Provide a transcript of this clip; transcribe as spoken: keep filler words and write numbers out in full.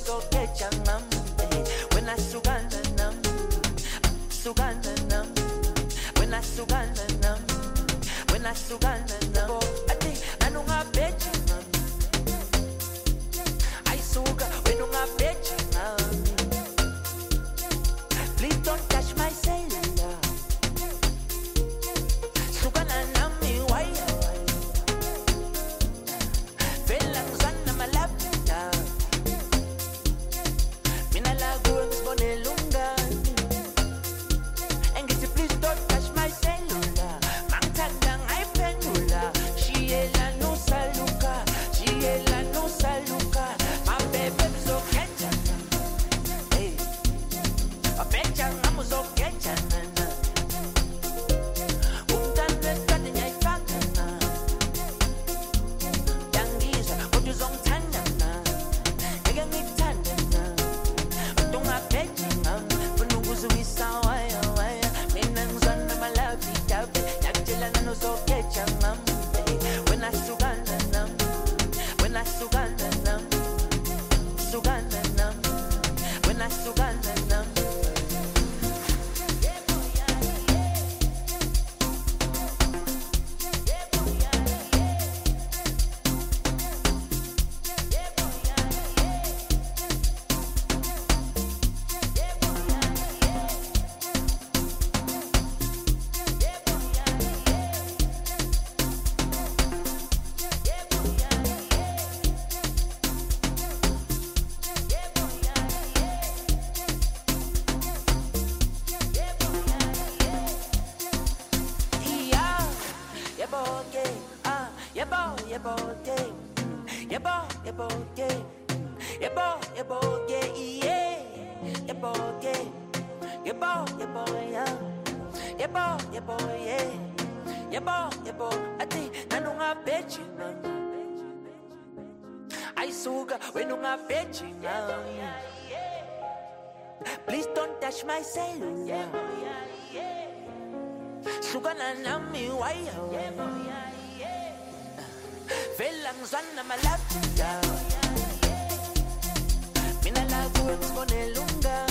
uzogeja ngam wena sukana nam sukana nam wena sukana nam wena sukana nam ati anungabeja ngam ayisuka wena ungabeja ngam please don't touch my cellular sukana nami waya vela ngizana malapita mina la kuwe ngisibone lungani engithi please don't touch my cellular mangithanda ngayiphendula shiyela nosaluka shiyela nosaluka mabebe bizokenja hey abeja ngamuzokenja nana umntana kade nyayifaka na yangiza kodwa uzongithanda na ngeke ngikuthanda na ungabeja ngami funa ukuzwisa waya waya mina ngizona malavi tabe yakutshela nanozogeja ngami wena sukana nami wena sukana nami sukana nami wena sukana nami ayisuka wena ungabeja ngami please don't touch my cellular sukana nami waya vela ngizana malapita mina la kuwe ngisibone lungani